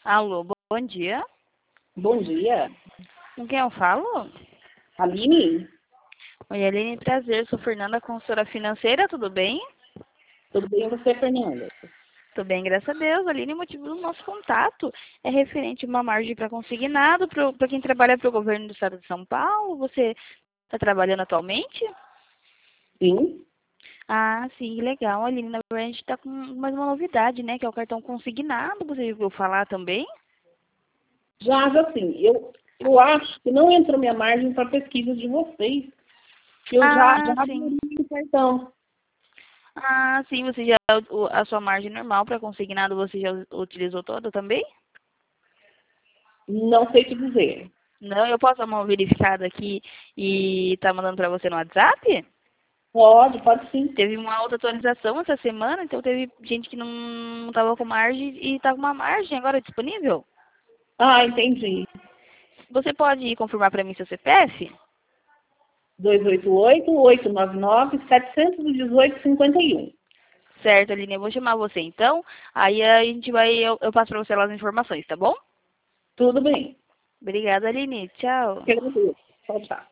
Alô, bom dia. Bom dia, Com quem eu falo? Aline. Oi, Aline, prazer. Sou Fernanda, consultora financeira, tudo bem? Tudo bem com você, Fernanda? Tudo bem, graças a Deus. Aline, o motivo do nosso contato é referente a uma margem para consignado para quem trabalha para o governo do estado de São Paulo. Você está trabalhando atualmente? Sim. Ah, sim, legal. Aline, na verdade, a gente está com mais uma novidade, né? Que é o cartão consignado. Você já ouviu falar também? Já assim, eu acho que não entrou minha margem para pesquisa de vocês, que eu já Ah, sim. abri o cartão. Ah, sim, você já, a sua margem normal para consignado, você já utilizou toda também? Não sei te dizer. Não, eu posso dar uma verificada aqui e tá mandando para você no WhatsApp? Pode sim. Teve uma outra atualização essa semana, então teve gente que não tava com margem e tá com uma margem agora disponível. Ah, entendi. Você pode confirmar para mim seu CPF? 288-899-718-51. Certo, Aline, eu vou chamar você então. Aí a gente vai, eu passo para você lá as informações, tá bom? Tudo bem. Obrigada, Aline. Tchau. Que agradeço. Tchau, tchau.